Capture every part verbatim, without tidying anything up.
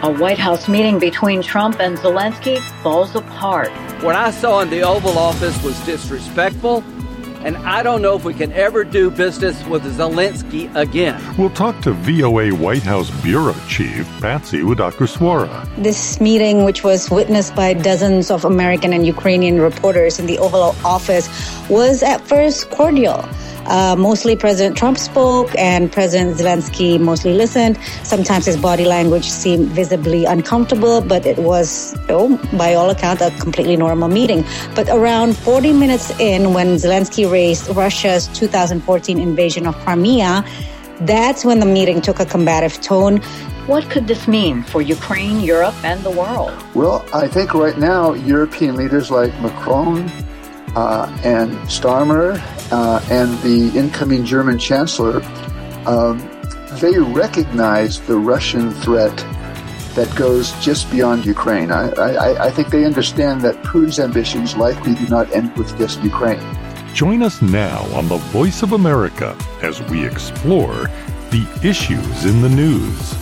A White House meeting between Trump and Zelensky falls apart. What I saw in the Oval Office was disrespectful, and I don't know if we can ever do business with Zelensky again. We'll talk to V O A White House Bureau Chief Patsy Widakuswara. This meeting, which was witnessed by dozens of American and Ukrainian reporters in the Oval Office, was at first cordial. Uh, mostly President Trump spoke and President Zelensky mostly listened. Sometimes his body language seemed visibly uncomfortable, but it was, oh, by all accounts, a completely normal meeting. But around forty minutes in, when Zelensky raised Russia's two thousand fourteen invasion of Crimea, that's when the meeting took a combative tone. What could this mean for Ukraine, Europe, and the world? Well, I think right now, European leaders like Macron uh, and Starmer uh, and the incoming German Chancellor, um, they recognize the Russian threat that goes just beyond Ukraine. I, I, I think they understand that Putin's ambitions likely do not end with just Ukraine. Join us now on The Voice of America as we explore the issues in the news.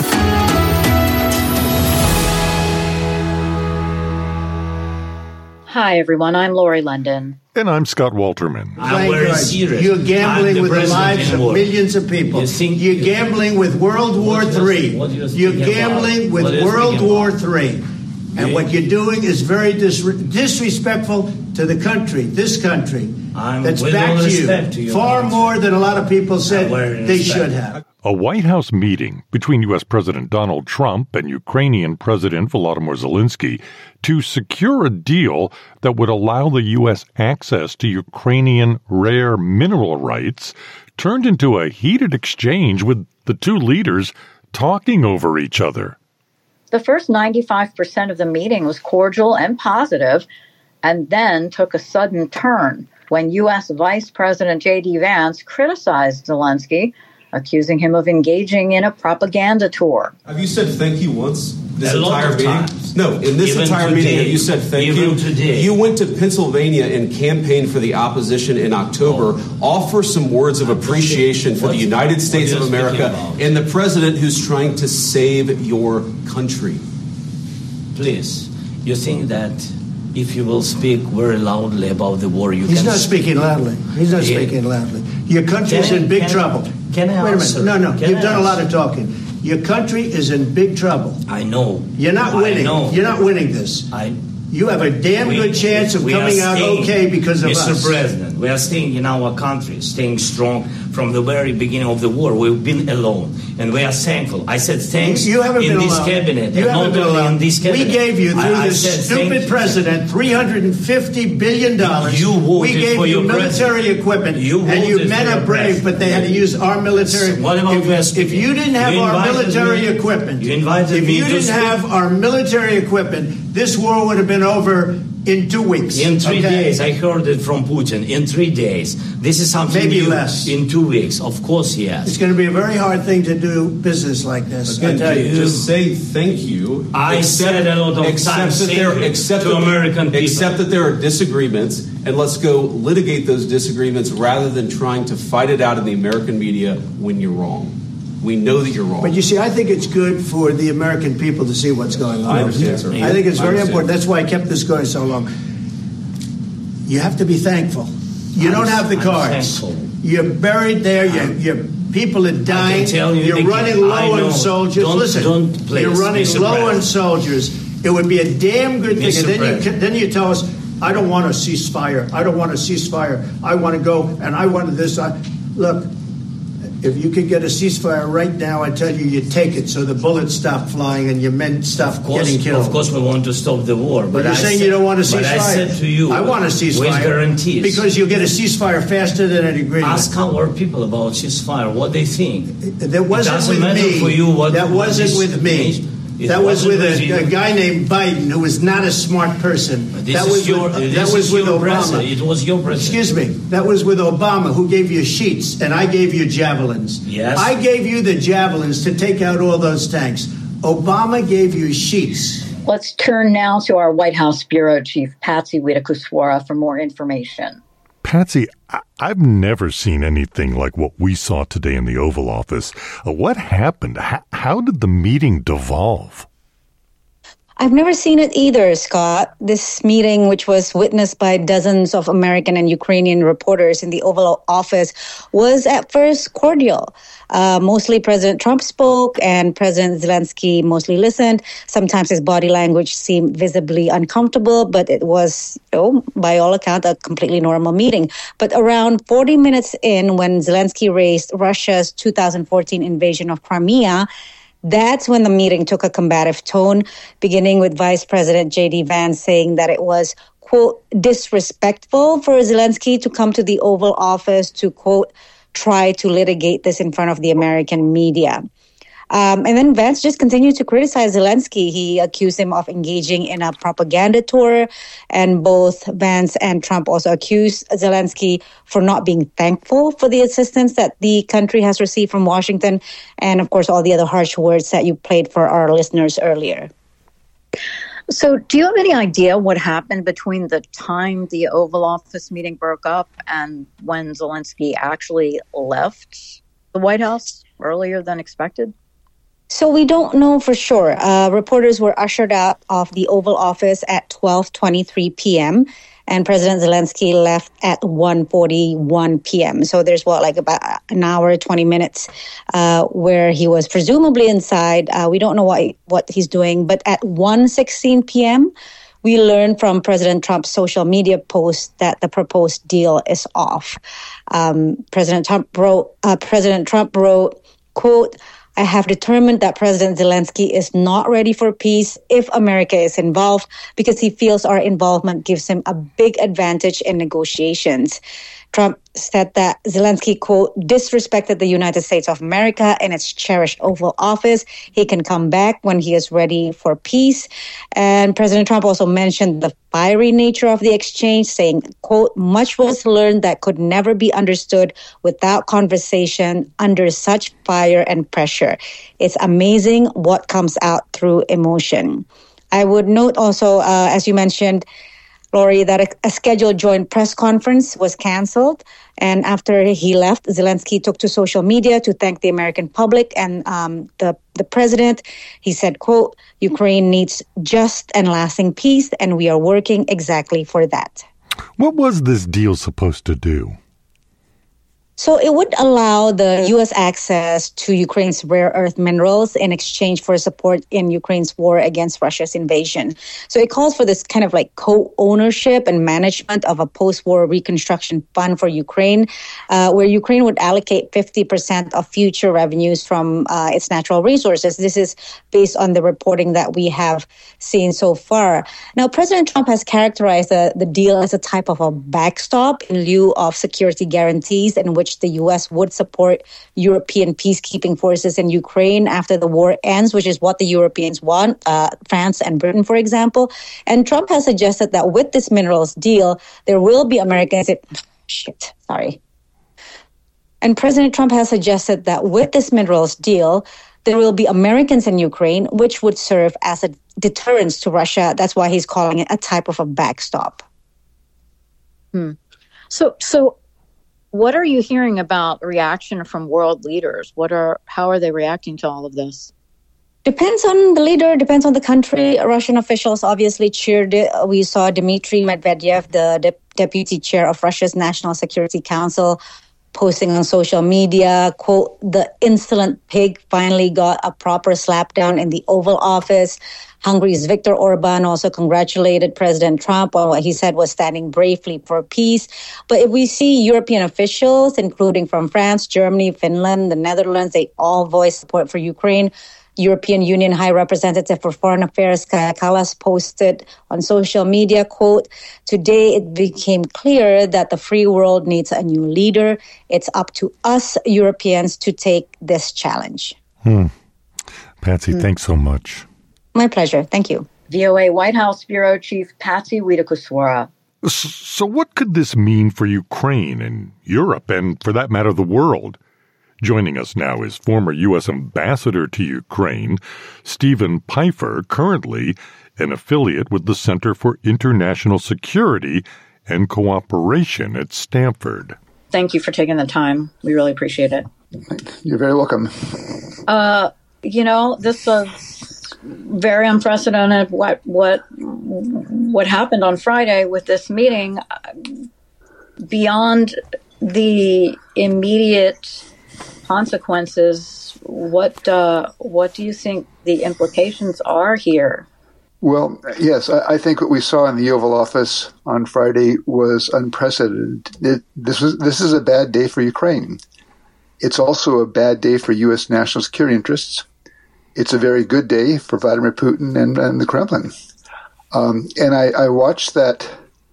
Hi, everyone. I'm Lori London. And I'm Scott Walterman. I'm very serious. You're gambling the with the lives of war. millions of people. You think, You're gambling with World War Three. You're gambling with World War Three. And what you're doing is very dis- disrespectful to the country, this country, I'm that's with backed all you, respect to you far more than a lot of people said they respect. should have. A White House meeting between U S. President Donald Trump and Ukrainian President Volodymyr Zelensky to secure a deal that would allow the U S access to Ukrainian rare mineral rights turned into a heated exchange with the two leaders talking over each other. The first ninety-five percent of the meeting was cordial and positive, and then took a sudden turn when U S. Vice President J D. Vance criticized Zelensky, accusing him of engaging in a propaganda tour. Have you said thank you once this a entire lot of meeting? Times. No, in this Even entire today. meeting, have you said thank Even you? Today. You went to Pennsylvania and campaigned for the opposition in October. Oh. Offer some words of appreciation for what, the United States of America and the president who's trying to save your country. Please, you think that if you will speak very loudly about the war, you He's can... not speaking loudly. He's not yeah. speaking loudly. Your country is in big can, trouble. Can I Wait answer? a minute. No, no. Can You've I done answer? a lot of talking. Your country is in big trouble. I know. You're not winning. I know. You're not winning this. I, you have a damn we, good chance of we coming out staying, okay because of Mister us. Mister President, we are staying in our country, staying strong from the very beginning of the war. We've been alone, and we are thankful. I said thanks you, you haven't in been this alone. cabinet. You and haven't not been only alone. in this cabinet. We gave you, through I, this I said, stupid president, three hundred fifty billion dollars. You voted we gave for you your military president. equipment. You and you voted men for are your brave, president. but they had to use our military. What about if, West if you didn't have you our military me, equipment, you invited if me you to didn't speak. have our military equipment, this war would have been over in two weeks. In three okay? days, I heard it from Putin. In three days. This is something Maybe new. less. In two weeks. Of course, yes. It's going to be a very hard thing to do business like this. Again, I tell you. just say thank you. I except, said a lot of except times that thank there, you except to that, American people. Except that there are disagreements, and let's go litigate those disagreements rather than trying to fight it out in the American media when you're wrong. We know that you're wrong. But you see, I think it's good for the American people to see what's going on. I understand, sir. I think it's very I important. That's why I kept this going so long. You have to be thankful. You I'm, don't have the I'm cards. thankful. You're buried there. You're, you're people are dying. I can tell you you're again, running low I know. on soldiers. Don't, Listen, don't please, you're running Mister low President. on soldiers. It would be a damn good thing. Mister And then you, President. then you tell us, I don't want a ceasefire. I don't want a ceasefire. I want to go, and I want this. I, look, if you could get a ceasefire right now, I tell you, you take it so the bullets stop flying and your men stop Of course, getting killed. of course, we want to stop the war. But, But you're I saying said, you don't want a ceasefire. But I said to you, I want a ceasefire. with guarantees. Because you'll get a ceasefire faster than an agreement. Ask our people about ceasefire, what they think. That wasn't it doesn't with matter me. For you what, that what wasn't is, with me. It that was with a, you. a guy named Biden, who was not a smart person. This that is was your, with, this that was is with your Obama. President. It was your president. Excuse me. That was with Obama, who gave you sheets, and I gave you javelins. Yes. I gave you the javelins to take out all those tanks. Obama gave you sheets. Let's turn now to our White House Bureau Chief, Patsy Widakuswara, for more information. Patsy, I- I've never seen anything like what we saw today in the Oval Office. Uh, what happened? H- how did the meeting devolve? I've never seen it either, Scott. This meeting, which was witnessed by dozens of American and Ukrainian reporters in the Oval Office, was at first cordial. Uh, mostly President Trump spoke and President Zelensky mostly listened. Sometimes his body language seemed visibly uncomfortable, but it was, you know, by all accounts, a completely normal meeting. But around forty minutes in, when Zelensky raised Russia's two thousand fourteen invasion of Crimea, that's when the meeting took a combative tone, beginning with Vice President J D Vance saying that it was, quote, disrespectful for Zelensky to come to the Oval Office to, quote, try to litigate this in front of the American media. Um, and then Vance just continued to criticize Zelensky. He accused him of engaging in a propaganda tour. And both Vance and Trump also accused Zelensky for not being thankful for the assistance that the country has received from Washington. And, of course, all the other harsh words that you played for our listeners earlier. So do you have any idea what happened between the time the Oval Office meeting broke up and when Zelensky actually left the White House earlier than expected? So we don't know for sure. Uh, reporters were ushered out of the Oval Office at twelve twenty-three p.m. and President Zelensky left at one forty-one p.m. So there's what, like about an hour, twenty minutes uh, where he was presumably inside. Uh, we don't know what what he's doing. But at one sixteen p.m., we learned from President Trump's social media post that the proposed deal is off. Um, President Trump wrote, uh, President Trump wrote, quote, I have determined that President Zelensky is not ready for peace if America is involved because he feels our involvement gives him a big advantage in negotiations. Trump said that Zelensky, quote, disrespected the United States of America and its cherished Oval Office. He can come back when he is ready for peace. And President Trump also mentioned the fiery nature of the exchange, saying, quote, much was learned that could never be understood without conversation under such fire and pressure. It's amazing what comes out through emotion. I would note also, uh, as you mentioned, Lori, that a, a scheduled joint press conference was canceled. And after he left, Zelensky took to social media to thank the American public and um, the, the president. He said, quote, Ukraine needs just and lasting peace, and we are working exactly for that. What was this deal supposed to do? So it would allow the U S access to Ukraine's rare earth minerals in exchange for support in Ukraine's war against Russia's invasion. So it calls for this kind of like co-ownership and management of a post-war reconstruction fund for Ukraine, uh, where Ukraine would allocate fifty percent of future revenues from uh, its natural resources. This is based on the reporting that we have seen so far. Now, President Trump has characterized the, the deal as a type of a backstop in lieu of security guarantees in which the U S would support European peacekeeping forces in Ukraine after the war ends, which is what the Europeans want, uh, France and Britain, for example. And Trump has suggested that with this minerals deal, there will be Americans... It, shit, sorry. And President Trump has suggested that with this minerals deal, there will be Americans in Ukraine, which would serve as a deterrence to Russia. That's why he's calling it a type of a backstop. Hmm. So, so... What are you hearing about reaction from world leaders? What are how are they reacting to all of this? Depends on the leader, depends on the country. Russian officials obviously cheered it. We saw Dmitry Medvedev, the de- deputy chair of Russia's National Security Council, posting on social media, quote, the insolent pig finally got a proper slapdown in the Oval Office. Hungary's Viktor Orban also congratulated President Trump on what he said was standing bravely for peace. But if we see European officials, including from France, Germany, Finland, the Netherlands, they all voiced support for Ukraine. European Union High Representative for Foreign Affairs, Kaja Kallas, posted on social media, quote, today it became clear that the free world needs a new leader. It's up to us Europeans to take this challenge. Hmm. Patsy, hmm. thanks so much. My pleasure. Thank you. V O A White House Bureau Chief Patsy Widakuswara. So what could this mean for Ukraine and Europe and, for that matter, the world? Joining us now is former U S Ambassador to Ukraine, Stephen Pifer, currently an affiliate with the Center for International Security and Cooperation at Stanford. Thank you for taking the time. We really appreciate it. You're very welcome. Uh, you know, this was very unprecedented what what what happened on Friday with this meeting. Beyond the immediate consequences, what uh, what do you think the implications are here? Well, yes, I, I think what we saw in the Oval Office on Friday was unprecedented. It, this was this is a bad day for Ukraine. It's also a bad day for U S national security interests. It's a very good day for Vladimir Putin and, and the Kremlin. Um, and I, I watched that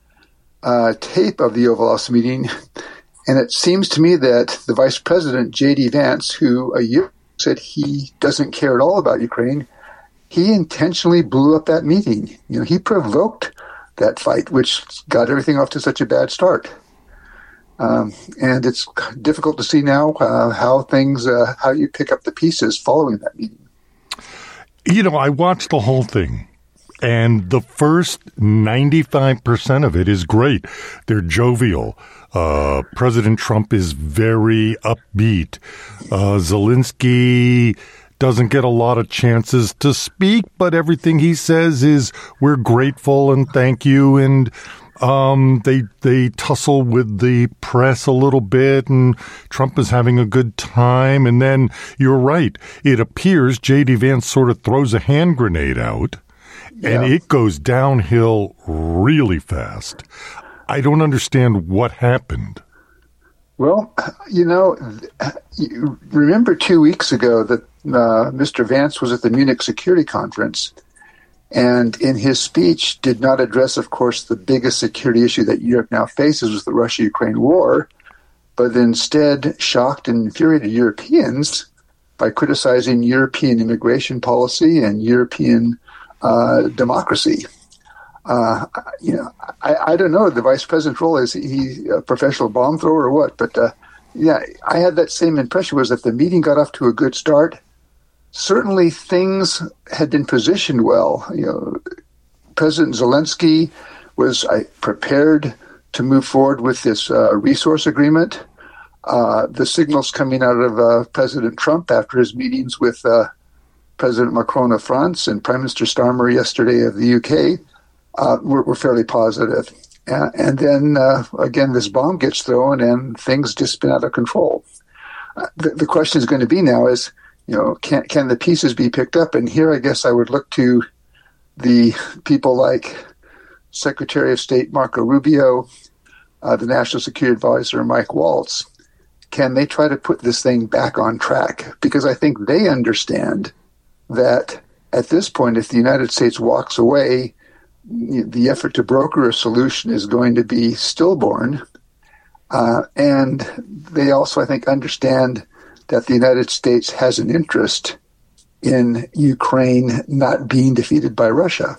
uh, tape of the Oval Office meeting, and it seems to me that the Vice President, J D Vance, who a year ago said he doesn't care at all about Ukraine, he intentionally blew up that meeting. You know, he provoked that fight, which got everything off to such a bad start. Um, and it's difficult to see now uh, how things, uh, how you pick up the pieces following that meeting. You know, I watched the whole thing, and the first ninety-five percent of it is great. They're jovial. Uh, President Trump is very upbeat. Uh, Zelensky doesn't get a lot of chances to speak, but everything he says is, we're grateful and thank you, and Um, they they tussle with the press a little bit, and Trump is having a good time. And then you're right. It appears J D Vance sort of throws a hand grenade out, and yeah. it goes downhill really fast. I don't understand what happened. Well, you know, you remember two weeks ago that uh, Mister Vance was at the Munich Security Conference, and in his speech did not address, of course, the biggest security issue that Europe now faces was the Russia-Ukraine war, but instead shocked and infuriated Europeans by criticizing European immigration policy and European uh, democracy. Uh, you know, I, I don't know. The vice president's role, is he a professional bomb thrower or what? But uh, yeah, I had that same impression, was that the meeting got off to a good start. Certainly things had been positioned well. You know, President Zelensky was uh, prepared to move forward with this uh, resource agreement. Uh, the signals coming out of uh, President Trump after his meetings with uh, President Macron of France and Prime Minister Starmer yesterday of the U K uh, were, were fairly positive. Uh, and then, uh, again, this bomb gets thrown and things just spin out of control. Uh, the, the question is going to be now is, you know, can can the pieces be picked up? And here, I guess I would look to the people like Secretary of State Marco Rubio, uh, the National Security Advisor Mike Waltz. Can they try to put this thing back on track? Because I think they understand that at this point, if the United States walks away, the effort to broker a solution is going to be stillborn. Uh, and they also, I think, understand that the United States has an interest in Ukraine not being defeated by Russia.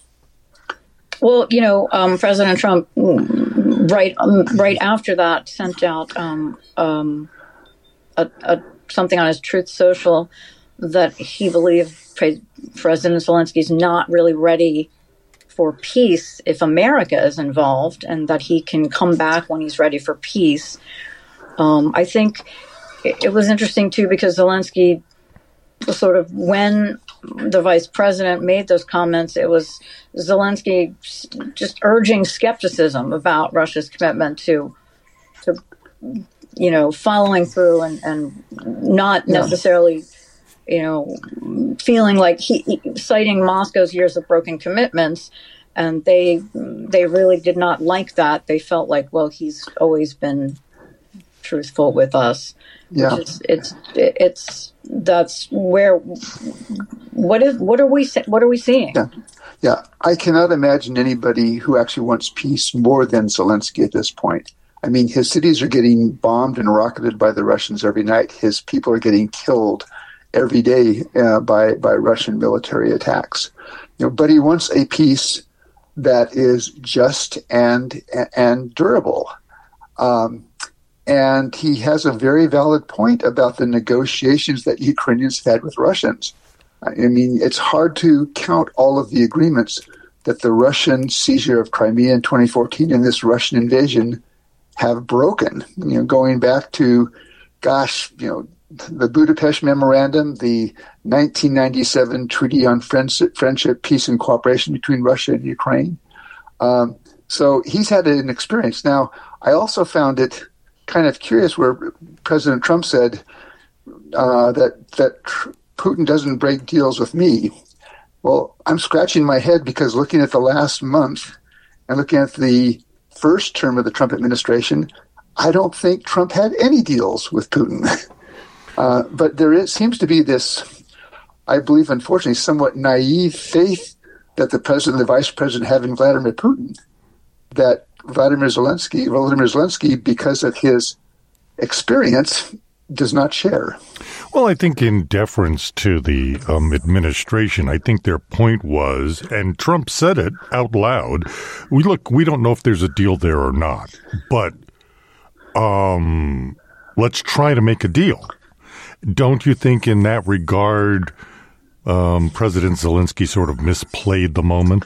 Well, you know, um, President Trump, right um, right after that, sent out um, um, a, a, something on his Truth Social that he believed pre- President Zelensky is not really ready for peace if America is involved, and that he can come back when he's ready for peace. Um, I think it was interesting, too, because Zelensky sort of, when the vice president made those comments, it was Zelensky just urging skepticism about Russia's commitment to, to you know, following through and, and not necessarily, you know, feeling like he, he citing Moscow's years of broken commitments. And they they really did not like that. They felt like, well, he's always been truthful with us. Yeah, is, it's it's that's where what is what are we what are we seeing? Yeah, yeah. I cannot imagine anybody who actually wants peace more than Zelensky at this point. I mean, his cities are getting bombed and rocketed by the Russians every night. His people are getting killed every day uh, by by Russian military attacks. You know, but he wants a peace that is just and and durable. Um, And he has a very valid point about the negotiations that Ukrainians have had with Russians. I mean, it's hard to count all of the agreements that the Russian seizure of Crimea in twenty fourteen and this Russian invasion have broken. You know, going back to, gosh, you know, the Budapest Memorandum, the nineteen ninety-seven Treaty on Friendship, Friendship, Peace, and Cooperation between Russia and Ukraine. Um, so he's had an experience. Now, I also found it kind of curious where President Trump said uh, that that Putin doesn't break deals with me. Well, I'm scratching my head because looking at the last month and looking at the first term of the Trump administration, I don't think Trump had any deals with Putin. uh, but there is, seems to be this, I believe, unfortunately, somewhat naive faith that the president and the vice president have in Vladimir Putin, that Vladimir Zelensky, Volodymyr Zelensky, because of his experience, does not share. Well, I think in deference to the um, administration, I think their point was, and Trump said it out loud, we look, we don't know if there's a deal there or not, but um, let's try to make a deal. Don't you think in that regard, um, President Zelensky sort of misplayed the moment?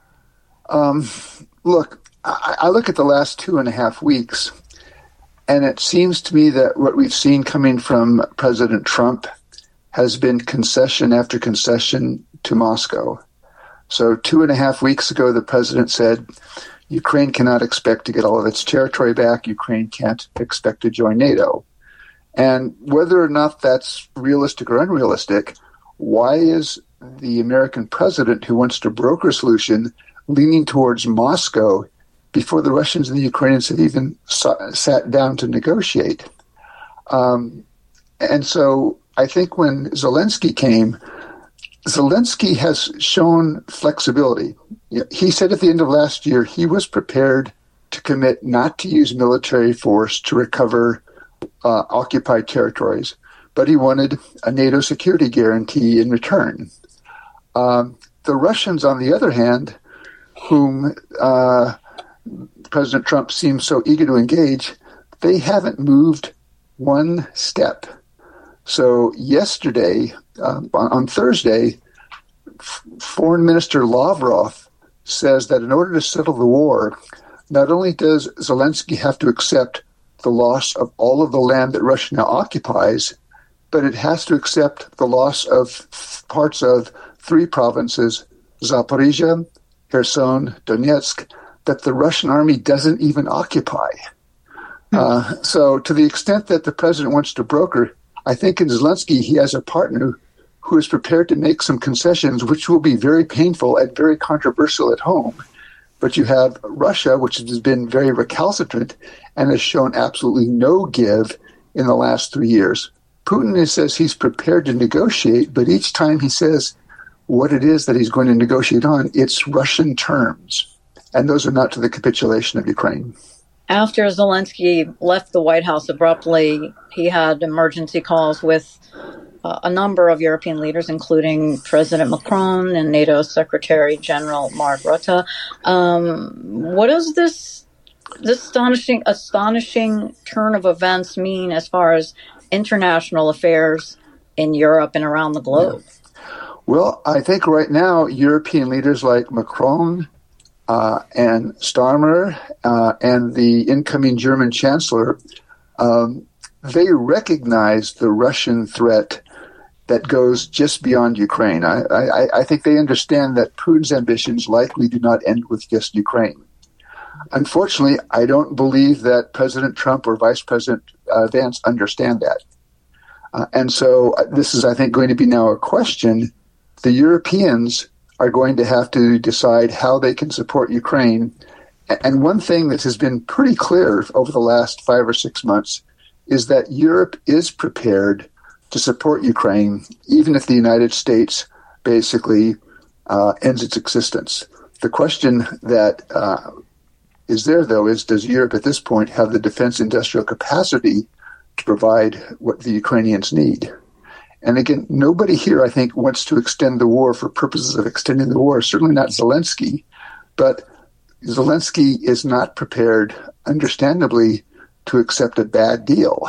Um, look, I, I look at the last two and a half weeks, and it seems to me that what we've seen coming from President Trump has been concession after concession to Moscow. So two and a half weeks ago, the president said, Ukraine cannot expect to get all of its territory back. Ukraine can't expect to join NATO. And whether or not that's realistic or unrealistic, why is the American president who wants to broker a solution leaning towards Moscow before the Russians and the Ukrainians have even sat down to negotiate? Um, and so I think when Zelensky came, Zelensky has shown flexibility. He said at the end of last year he was prepared to commit not to use military force to recover uh, occupied territories, but he wanted a NATO security guarantee in return. Um, the Russians, on the other hand, whom uh, President Trump seems so eager to engage, they haven't moved one step. So yesterday, uh, on, on Thursday, F- Foreign Minister Lavrov says that in order to settle the war, not only does Zelensky have to accept the loss of all of the land that Russia now occupies, but it has to accept the loss of f- parts of three provinces, Zaporizhia, Kherson, Donetsk, that the Russian army doesn't even occupy. Hmm. Uh, so to the extent that the president wants to broker, I think in Zelensky he has a partner who is prepared to make some concessions, which will be very painful and very controversial at home. But you have Russia, which has been very recalcitrant and has shown absolutely no give in the last three years. Putin says he's prepared to negotiate, but each time he says what it is that he's going to negotiate on, it's Russian terms. And those are not to the capitulation of Ukraine. After Zelensky left the White House abruptly, he had emergency calls with uh, a number of European leaders, including President Macron and NATO Secretary General Mark Rutte. Um, what does this this astonishing astonishing turn of events mean as far as international affairs in Europe and around the globe? Yeah. Well, I think right now European leaders like Macron Uh, and Starmer uh, and the incoming German chancellor, um, they recognize the Russian threat that goes just beyond Ukraine. I, I, I think they understand that Putin's ambitions likely do not end with just Ukraine. Unfortunately, I don't believe that President Trump or Vice President uh, Vance understand that. Uh, and so uh, this is, I think, going to be now a question. The Europeans are going to have to decide how they can support Ukraine. And one thing that has been pretty clear over the last five or six months is that Europe is prepared to support Ukraine, even if the United States basically uh, ends its existence. The question that uh, is there, though, is does Europe at this point have the defense industrial capacity to provide what the Ukrainians need? And again, nobody here, I think, wants to extend the war for purposes of extending the war, certainly not Zelensky. But Zelensky is not prepared, understandably, to accept a bad deal.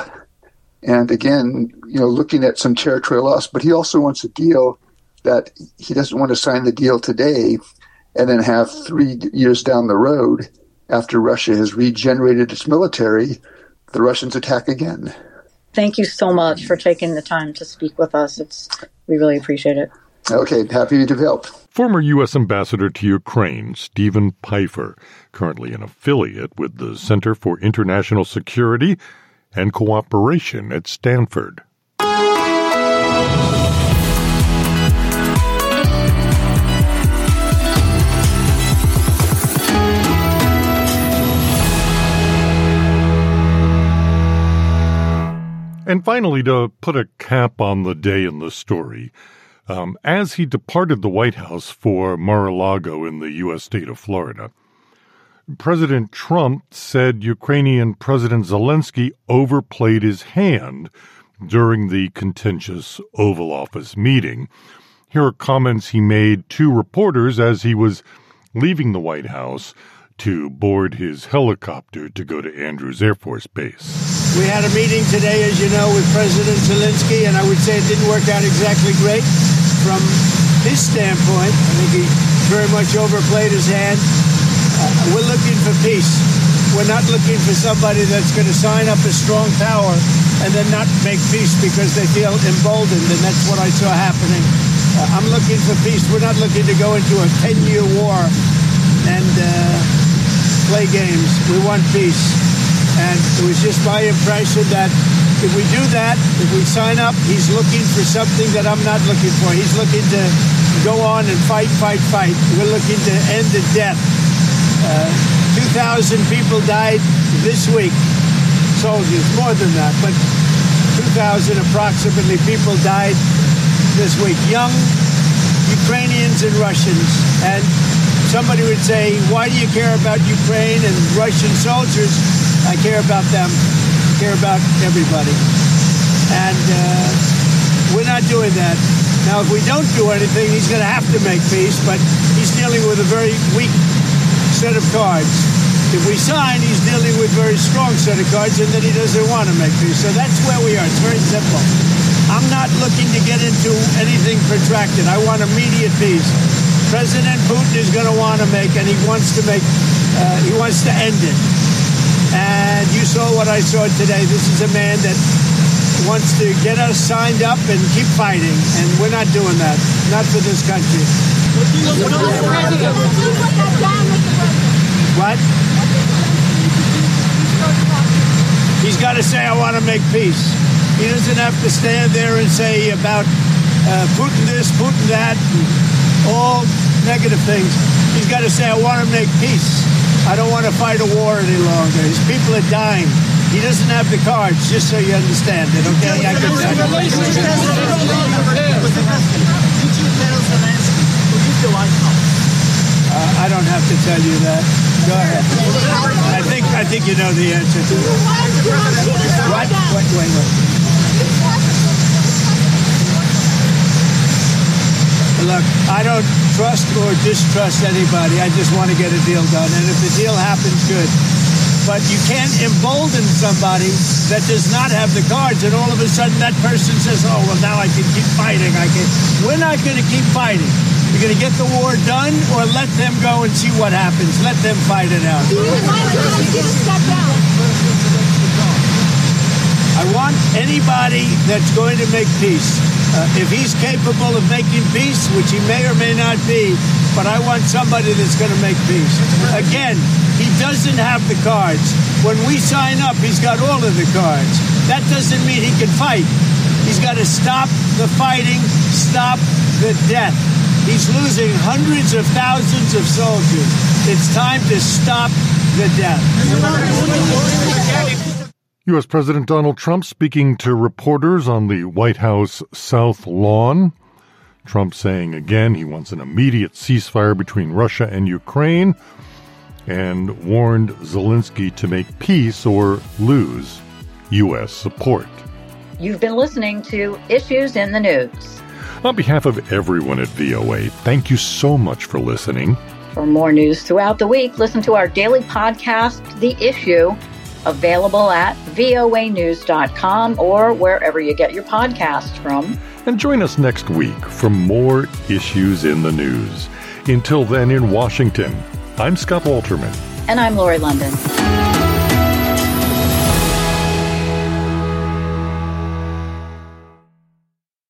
And again, you know, looking at some territorial loss, but he also wants a deal that he doesn't want to sign the deal today and then have three years down the road, after Russia has regenerated its military, the Russians attack again. Thank you so much for taking the time to speak with us. It's we really appreciate it. Okay, happy to help. Former U S Ambassador to Ukraine, Stephen Pifer, currently an affiliate with the Center for International Security and Cooperation at Stanford. And finally, to put a cap on the day in the story, um, as he departed the White House for Mar-a-Lago in the U S state of Florida, President Trump said Ukrainian President Zelensky overplayed his hand during the contentious Oval Office meeting. Here are comments he made to reporters as he was leaving the White House to board his helicopter to go to Andrews Air Force Base. We had a meeting today, as you know, with President Zelensky, and I would say it didn't work out exactly great. From his standpoint, I think he very much overplayed his hand. Uh, we're looking for peace. We're not looking for somebody that's going to sign up a strong power and then not make peace because they feel emboldened, and that's what I saw happening. Uh, I'm looking for peace. We're not looking to go into a ten-year war and uh, play games. We want peace. And it was just my impression that if we do that, if we sign up, he's looking for something that I'm not looking for. He's looking to go on and fight, fight, fight. We're looking to end the death. Uh, two thousand people died this week. Soldiers, more than that, but two thousand approximately people died this week. Young Ukrainians and Russians. And somebody would say, why do you care about Ukraine and Russian soldiers? I care about them. I care about everybody. And uh, we're not doing that. Now, if we don't do anything, he's going to have to make peace, but he's dealing with a very weak set of cards. If we sign, he's dealing with a very strong set of cards, and then he doesn't want to make peace. So that's where we are. It's very simple. I'm not looking to get into anything protracted. I want immediate peace. President Putin is going to want to make, and he wants to make, uh, he wants to end it. And you saw what I saw today. This is a man that wants to get us signed up and keep fighting, and we're not doing that. Not for this country. What? He's got to say, I want to make peace. He doesn't have to stand there and say about uh, Putin this, Putin that, all negative things. He's got to say, I want to make peace. I don't want to fight a war any longer. His people are dying. He doesn't have the cards, just so you understand it, okay? I can tell you. Uh, I don't have to tell you that. Go ahead. I think I think you know the answer to it. What? Wait, wait, wait. Look, I don't trust or distrust anybody. I just want to get a deal done. And if the deal happens, good. But you can't embolden somebody that does not have the cards. And all of a sudden that person says, oh, well, now I can keep fighting. I can. We're not going to keep fighting. We're going to get the war done or let them go and see what happens. Let them fight it out. I want anybody that's going to make peace. Uh, if he's capable of making peace, which he may or may not be, but I want somebody that's going to make peace. Again, he doesn't have the cards. When we sign up, he's got all of the cards. That doesn't mean he can fight. He's got to stop the fighting, stop the death. He's losing hundreds of thousands of soldiers. It's time to stop the death. U S President Donald Trump speaking to reporters on the White House South Lawn. Trump saying again he wants an immediate ceasefire between Russia and Ukraine and warned Zelensky to make peace or lose U S support. You've been listening to Issues in the News. On behalf of everyone at V O A, thank you so much for listening. For more news throughout the week, listen to our daily podcast, The Issue, available at V O A news dot com or wherever you get your podcasts from. And join us next week for more Issues in the News. Until then, in Washington, I'm Scott Walterman. And I'm Lori London.